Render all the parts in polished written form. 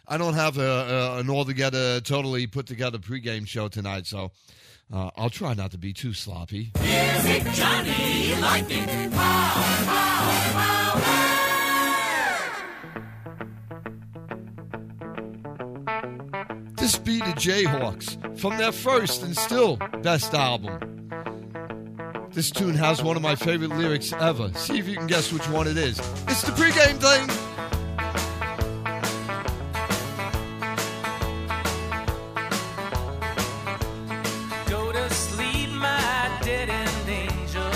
I don't have an all-together, totally put-together pregame show tonight, so I'll try not to be too sloppy. Music Johnny Lightning. Pow, pow, pow, pow. This be the Jayhawks from their first and still best album. This tune has one of my favorite lyrics ever. See if you can guess which one it is. It's the pregame thing. Go to sleep, my dead-end angel.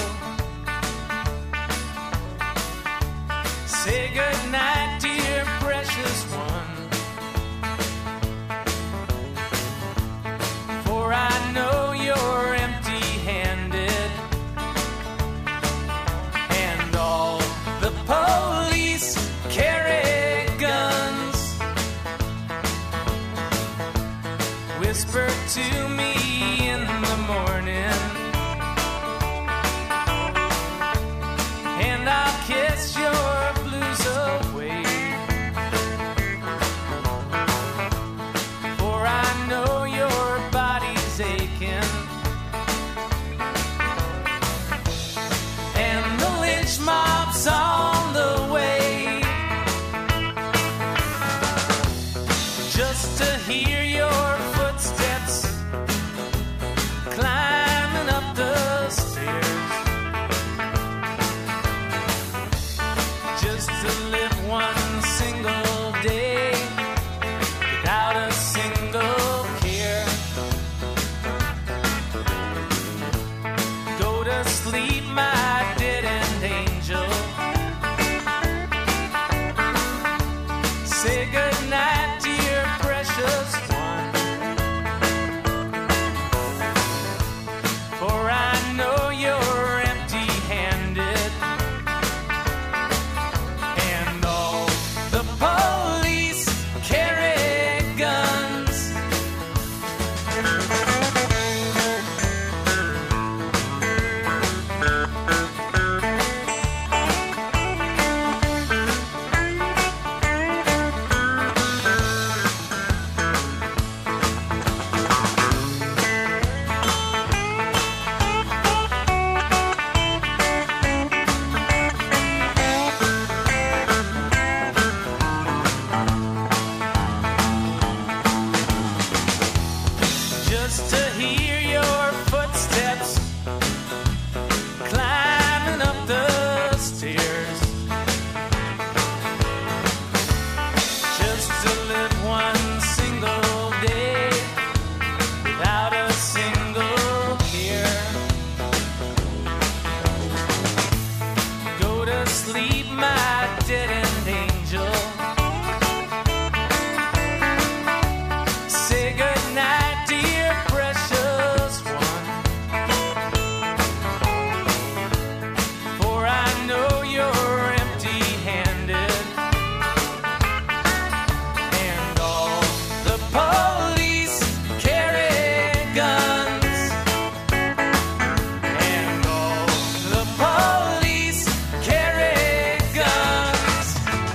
Say goodnight, dear precious one. For I know you're empty-handed, and all the police carry guns. Whisper to me in the morning, and I'll kiss your blues away. For I know your body's aching, and the lynch mob's on the way. Just to hear your footsteps climbing up the stairs, just to live one single day without a single care. Go to sleep, my dead-end angel. Say goodnight, dear precious one. For I know you're empty-handed, and all the police carry guns. Just to hear your footsteps climbing up the stairs, just to live one single day without a single care. Go to sleep, my dead-end angel. Say goodnight, dear precious one. For I know you're empty-handed, and all the police carry guns, and all the police carry guns.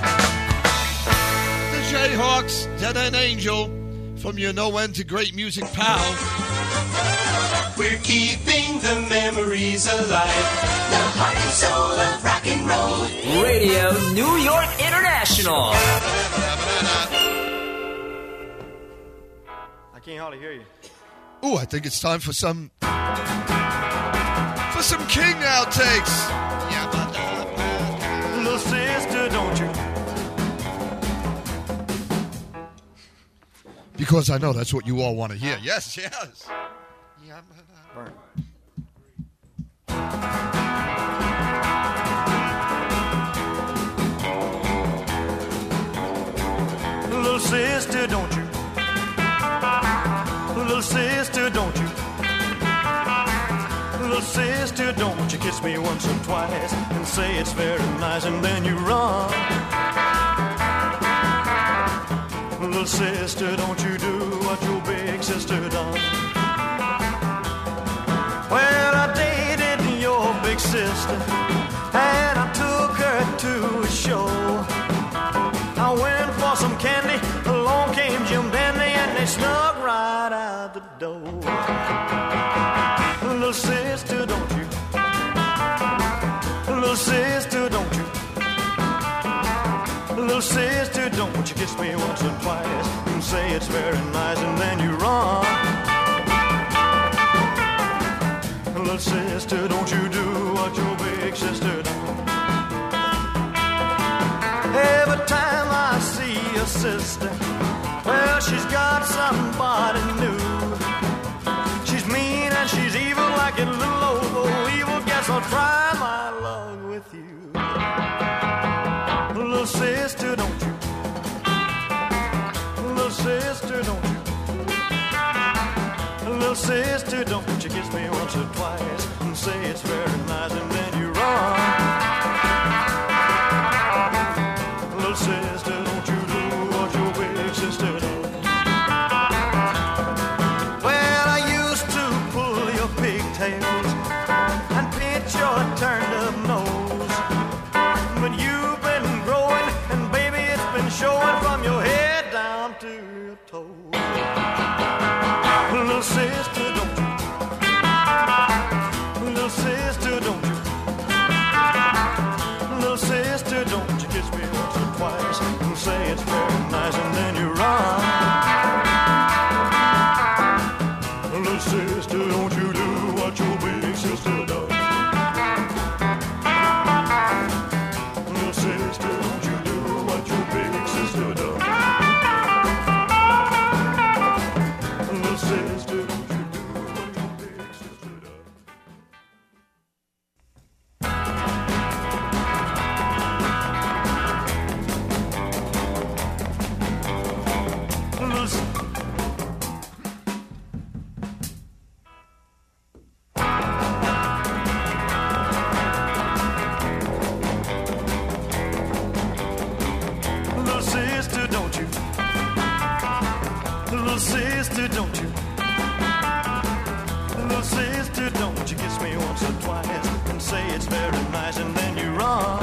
The Jayhawks, Dead End Angel, from your no end to great music pal. We're keeping the memories alive. The heart and soul of rock and roll. Radio New York International. I can't hardly hear you. Ooh, I think it's time for some King outtakes. Little sister, don't you? Because I know that's what you all want to hear. Yes, yes. Burn. Little sister, don't you? Little sister, don't you? Little sister, don't you kiss me once or twice and say it's very nice and then you run. Little sister, don't you do what your big sister done. Well, I dated your big sister and I took her to a show. I went for some candy a long out the door. Little sister, don't you? Little sister, don't you? Little sister, don't you kiss me once or twice and say it's very nice and then you run. Little sister, don't you do what your big sister does. Every time I see your sister, well, she's got somebody new. She's mean and she's evil like a little old evil. Guess I'll try my luck with you. Little sister, don't you? Little sister, don't you? Little sister, don't you kiss me once or twice and say it's very nice and then you run. Little sister, don't you do what your big sister does. Well, I used to pull your pigtails and pinch your turned up nose, but you've been growing and baby it's been showing from your head down to your toes. Little sister, don't you? Little sister, don't you? Little sister, don't you kiss me once or twice and say it's very nice and then you run. Little sister, don't you do what your big sister does. Little sister, don't you do what your big sister does. Little sister, don't you do what your big sister does. Little sister. Little sister, don't you? Little sister, don't you? Little sister, don't you kiss me once or twice and say it's very nice and then you run.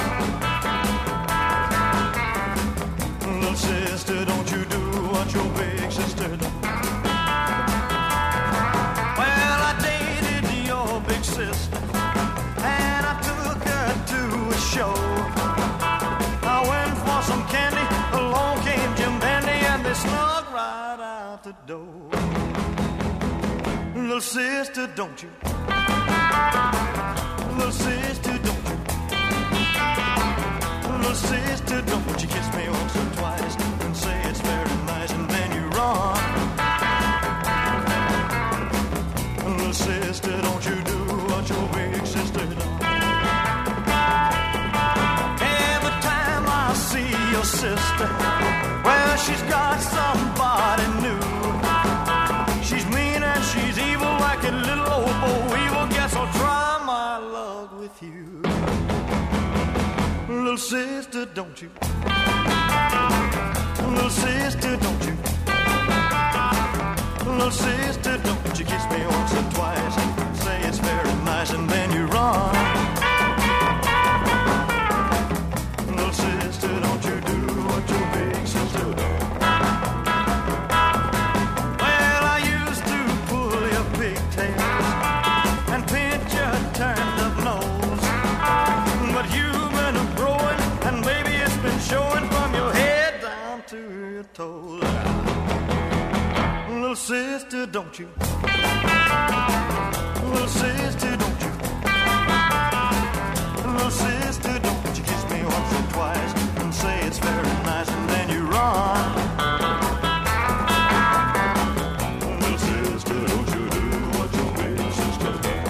Little sister, don't you do what your big sister does. Well, I dated your big sister and I took her to a show. I went for some candy, along came Jim Dandy, and they snuck right out the door. Little sister, don't you? Little sister, don't you? Little sister, don't you kiss me once or twice and say it's very nice and then you run. Little sister, don't you do what your big sister does. See your sister, well, she's got somebody new. She's mean and she's evil like a little old boy evil. Guess I'll try my luck with you. Little sister, don't you? Little sister, don't you? Little sister, don't you kiss me once or twice and say it's very nice and then you run. Little sister, don't you do what your big sister does. Well, I used to pull your pigtails and pinch your turned up nose, but you've been growing and baby it's been showing from your head down to your toes. Little sister, don't you? Little sister, don't you? Little sister, don't you kiss me once or twice and say it's very nice and then you run. Little sister, don't you do what your big sister does.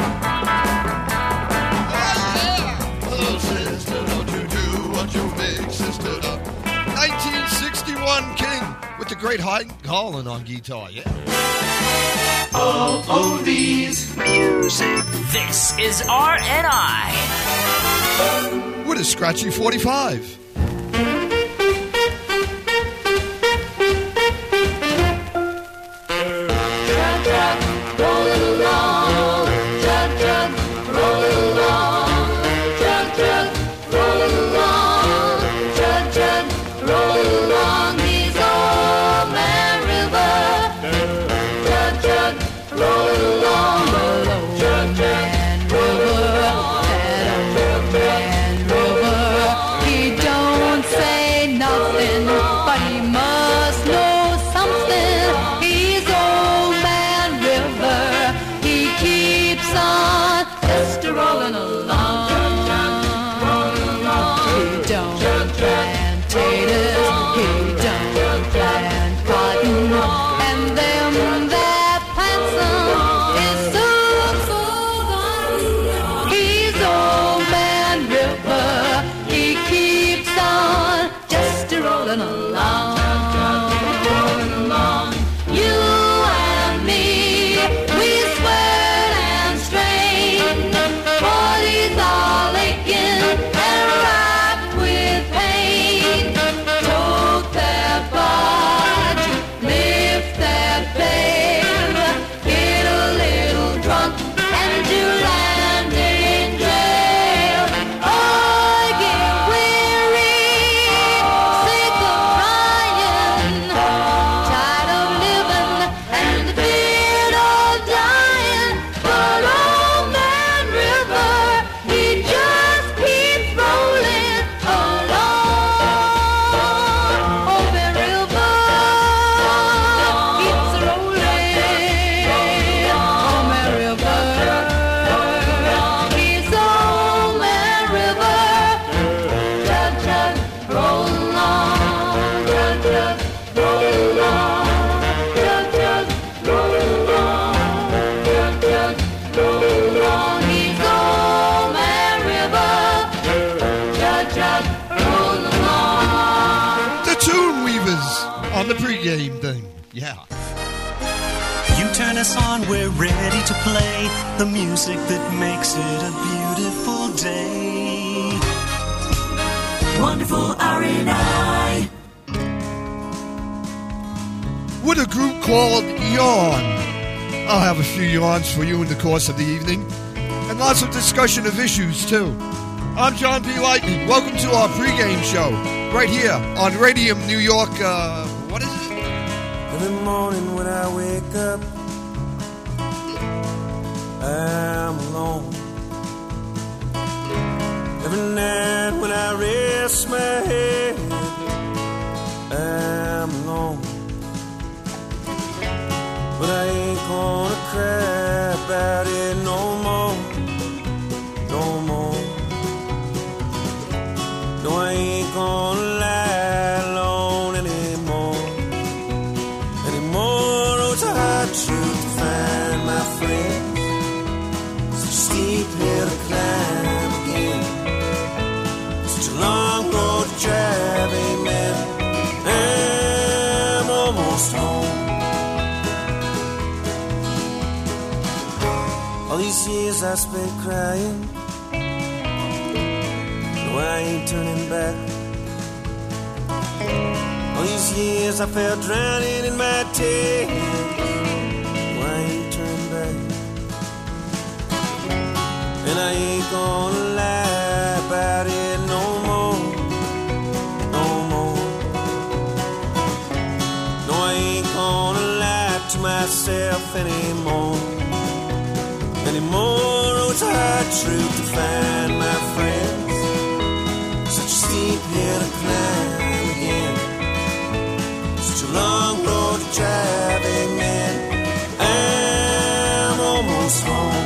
Little sister, don't you do what your big sister does. 1961 King with the great Hyde Holland on guitar, yeah. All oldies music. This is RNI. With a scratchy 45. Rolling along, chug chug, rolling along, chug chug, rolling along, chug chug, rolling along these old man river, chug pregame thing. Yeah. You turn us on, we're ready to play the music that makes it a beautiful day. Wonderful R&I. With a group called Yawn. I'll have a few yawns for you in the course of the evening. And lots of discussion of issues, too. I'm John P. Lightning. Welcome to our pregame show. Right here on Radium New York, what is it? Every morning when I wake up, I'm alone. Every night when I rest my head, I'm alone. But I ain't gonna cry about it no more, no more. No, I ain't gonna lie alone anymore. Anymore, oh, it's a hard truth to find, my friend. Such a steep hill to climb again. Such a long road to drive, amen. I'm almost home. All these years I spent crying, no, I ain't turning back. All these years I felt drowning in my tears, no, I ain't turning back. And I ain't gonna lie about it no more, no more. No, I ain't gonna lie to myself anymore. Anymore, oh, it's a hard truth to find, my friends. Such a steep hill to climb again. Such a long road to drive, amen. I'm almost home.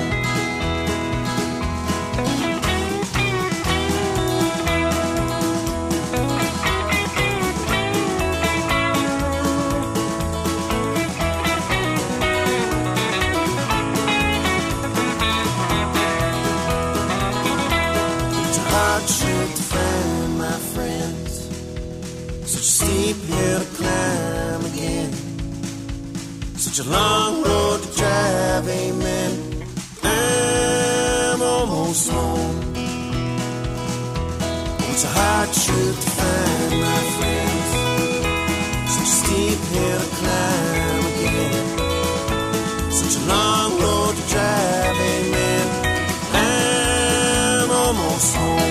Truth to find, my friends. Such a steep hill to climb again. Such a long road to drive, amen. I'm almost home. It's a hard truth to find, my friends. Such a steep hill to climb again. Such a long road to drive, amen. I'm almost home.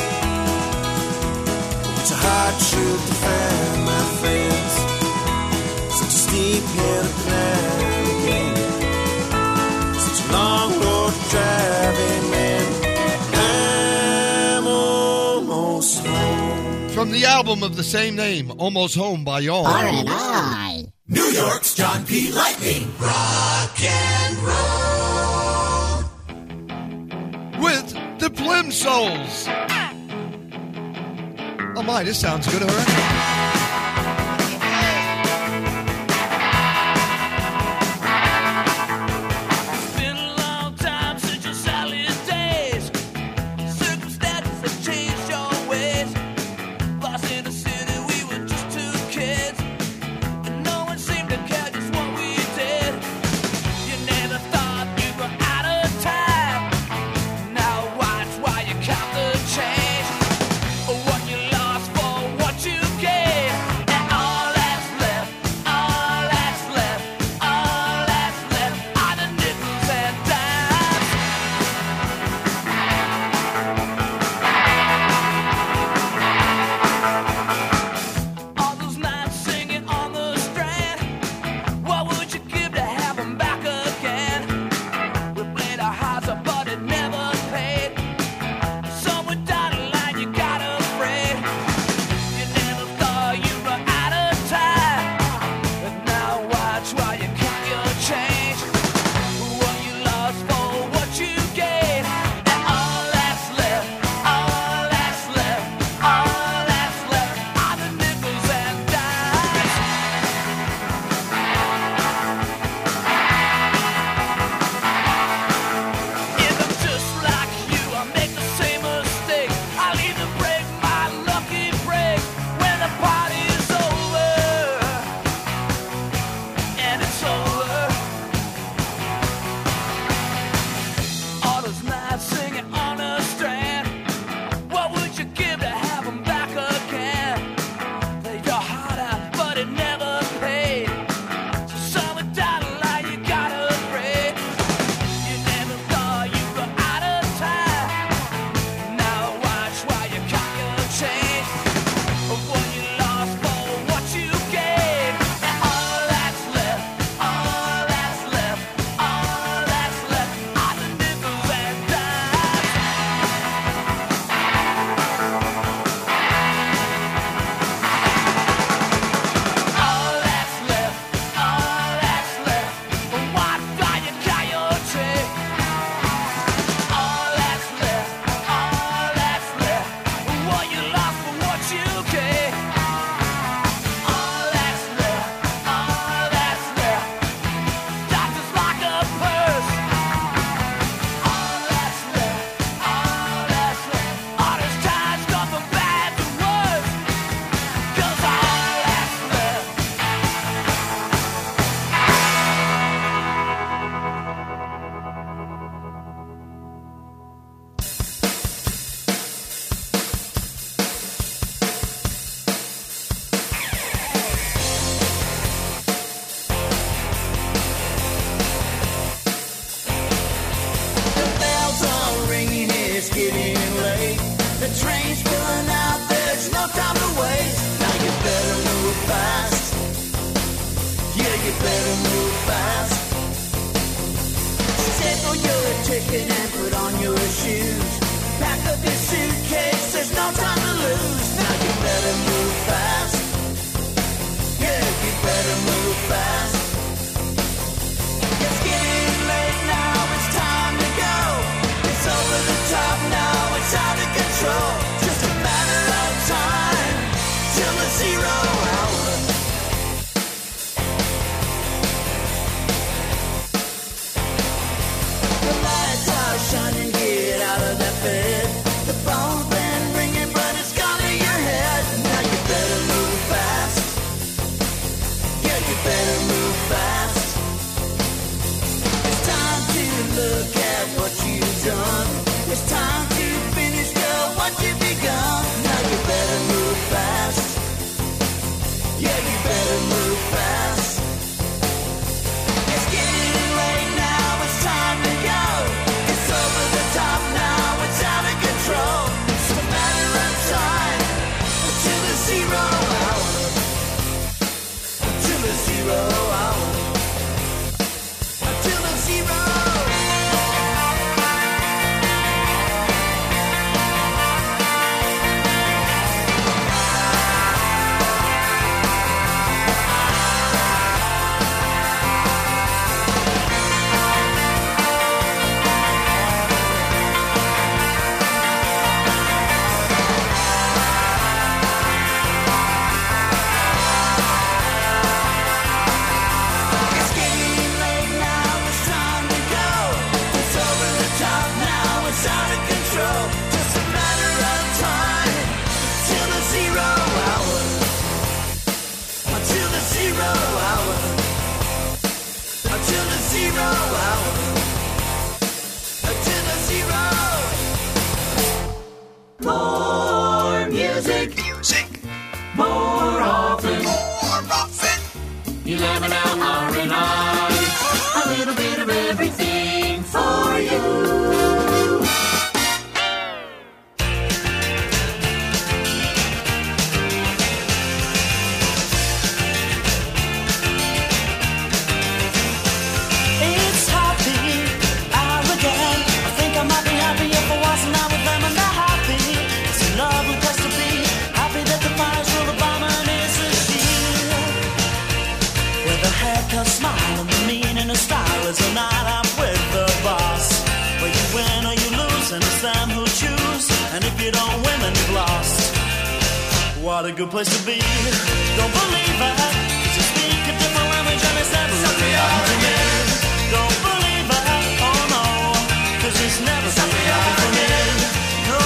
It's a hard truth to find, my friends. Such a steep hill to climb again. Such a long road to drive, amen. I'm almost home. From the album of the same name, Almost Home by Yawn. R&I. New York's John P. Lightning. Rock and roll. With the Plimsouls. Oh my, this sounds good already. It's been a long time since your salad days. Circumstances have changed your ways. Lost in the city, we were just two kids. And no one seemed to care just what we did. You never thought you were out of time. Now watch while you count the change. What you lost for what you gave. it and put on your shoes. Pack up your suitcase, there's no time to lose. Now you better move fast. Yeah, you better move fast. It's getting late now, it's time to go. It's over the top now, it's out of control. Just a matter of time till the 0 hour. The lights are shining, get out of that bed. The phone's been ringing, but it's gone to your head. Now you better move fast. Yeah, you better move fast. It's time to look at what you've done. It's time to finish, girl, what you've begun. Now you better move fast. Yeah, you better move fast. It's getting late now, it's time to go. It's over the top now, it's out of control. It's a matter of time until the 0 hour. Until the 0 hour. Until the 0. It's getting late now, it's time to go. It's over the top now, it's out of control. Just a matter of time till the 0 hour. Until the 0 hour. Until the 0 hour. Until the 0. More music. More often. 11 hour R&I. A little bit of everything for you. It's happy hour again. I think I might be happy if I wasn't out with them and they're happy. It's a lovely place to be. Happy that the fire's full of bomb is a shield. With a haircut, smile, and the meaning of style is a night out with the boss. Where you win or you lose, and it's them who choose. And if you don't win, then you've lost. What a good place to be. Don't believe it, 'cause you speak a different language and it's never really happened to me. Don't believe it, oh no, 'cause it's never really happened to me. No,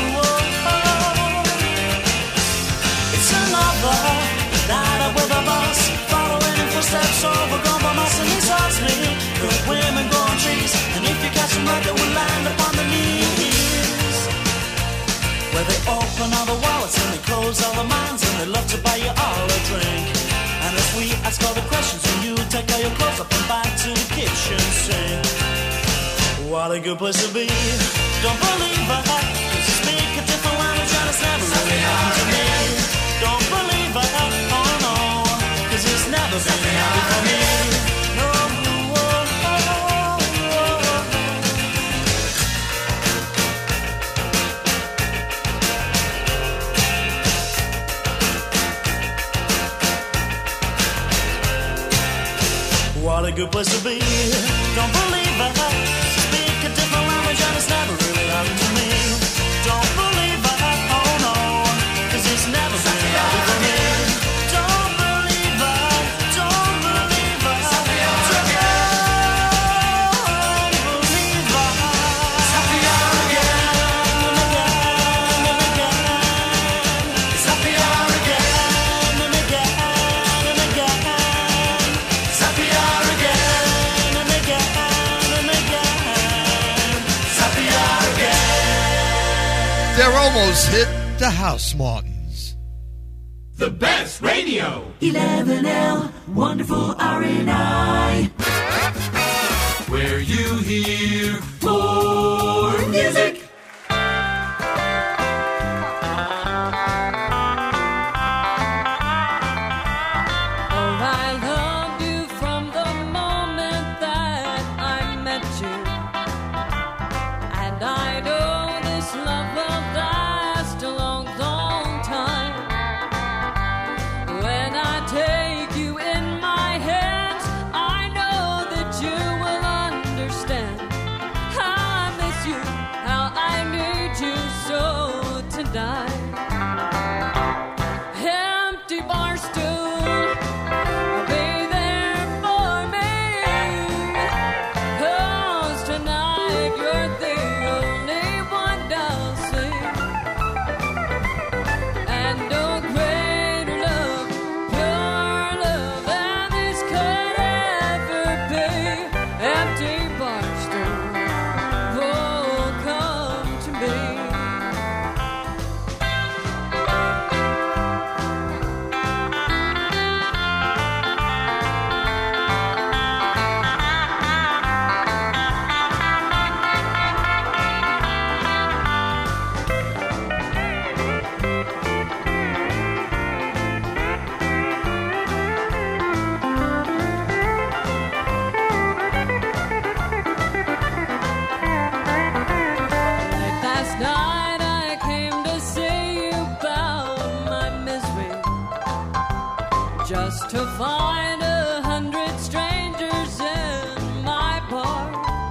it's another night out with a boss. Following in footsteps overgrown by moss and he's asked me. Good women growing trees, and if you catch them right, they will land upon the knees. Where they open all the wallets and they close all the minds, and they love to buy you all a drink. And if we ask all the questions, and you take all your clothes up and back to the kitchen sink. What a good place to be. Don't believe it, 'cause you speak a different language and it's never really happened to me. Don't believe it, oh no, 'cause it's never been happened for me. No, what a good place to be. Don't believe it, 'cause you speak a different language and it's never really happened to me. Don't believe it, oh no, 'cause it's never been happened for me. Don't believe it, don't believe it, don't believe it. It's happy hour again and again and again. It's happy hour again and again and again. It's happy hour again and again and again. It's happy hour again. They're almost hit the House Martins. The best radio. 11L, wonderful R&I. Where you hear more music. Oh, I loved you from the moment that I met you. to find 100 strangers in my park.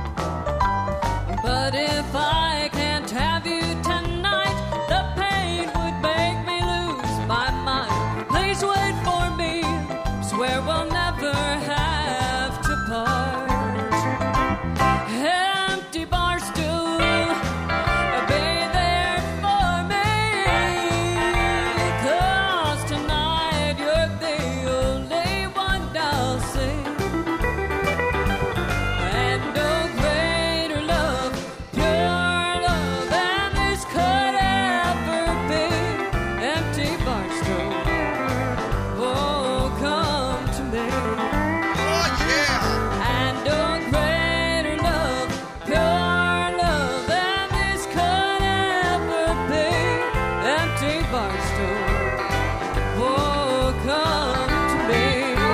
But if I can't have you tonight, the pain would make me lose my mind. Please wait for me, swear we'll never have to part. Empty bar stool, be there for me, 'cause tonight you're the only one I'll see. And no greater love, pure love than this could ever be. Empty bar stool, oh, come to me. Oh, yeah. And no greater love, pure love than this could ever be. Empty bar stool, oh, come to me.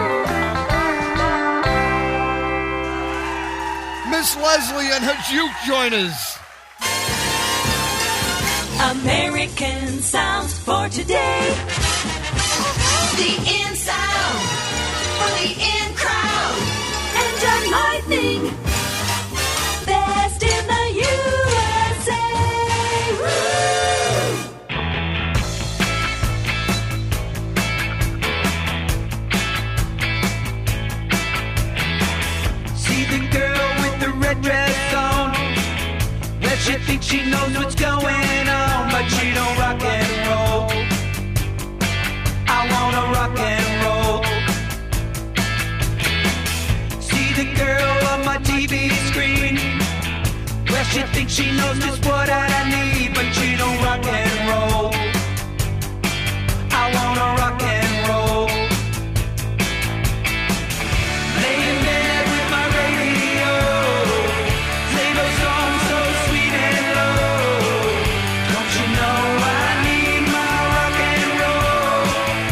Miss Leslie and her juke joiners. American sounds for today. The in sound for the in crowd. And John Lightning, best in the USA. Woo! See the girl with the red dress on. Well, she thinks she knows what's going on, but she don't rock and roll. I wanna rock and roll. See the girl on my TV screen. Well, she thinks she knows just what I need, but she don't rock and roll. I wanna rock and roll. Lay in bed with my radio, play those songs so sweet and low. Don't you know I need my rock and roll?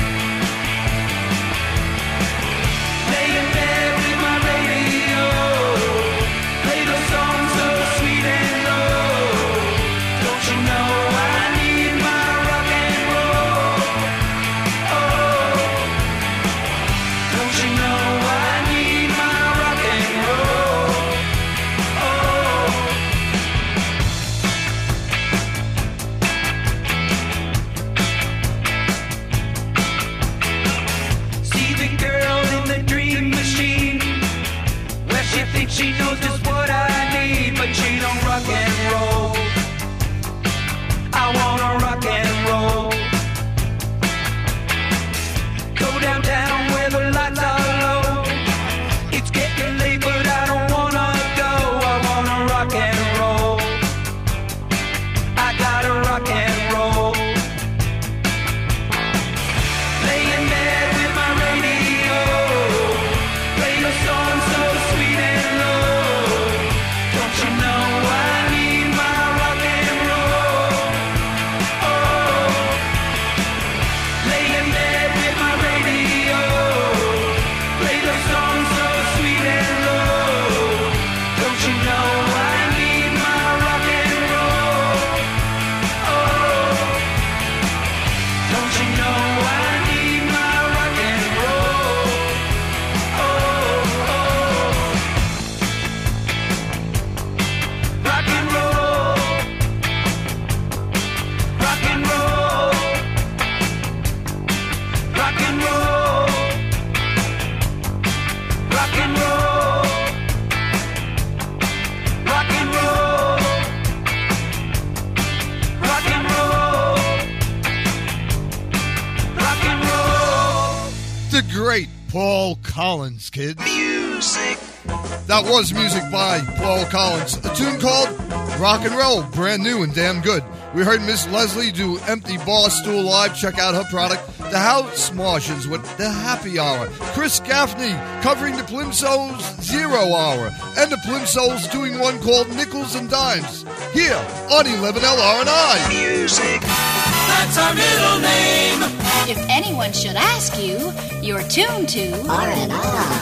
Lay in bed with my radio, play those songs so sweet and low. Don't you know I need my rock and roll? Oh, don't you know I need my rock and roll? Oh. See the girl in the dream machine. Well, she thinks she knows just what I need, but she don't rock and roll. I wanna rock and roll. Go downtown where the lights are low. It's getting late, but I don't wanna go. I wanna rock and roll. I gotta rock and roll. Lay in bed with my radio, play the song so sweet and low. Don't you know I need my rock and roll? Oh, lay in bed with my radio, play the song so sweet and low. Don't you know I need my rock and roll? Oh, don't you know I need my rock and roll? Oh, rock and roll, rock and roll, rock and roll, rock and roll, rock and roll, rock and roll, rock and roll. The great Paul Collins, kids. Music. That was music by Paul Collins. A tune called Rock and Roll, brand new and damn good. We heard Miss Leslie do Empty Bar Stool live. Check out her product. The House Martians with The Happy Hour. Chris Gaffney covering the Plimsolls' 0 Hour. And the Plimsolls doing one called Nickels and Dimes. Here on 11LR&I. Music. That's our middle name. If anyone should ask you, you're tuned to R&I.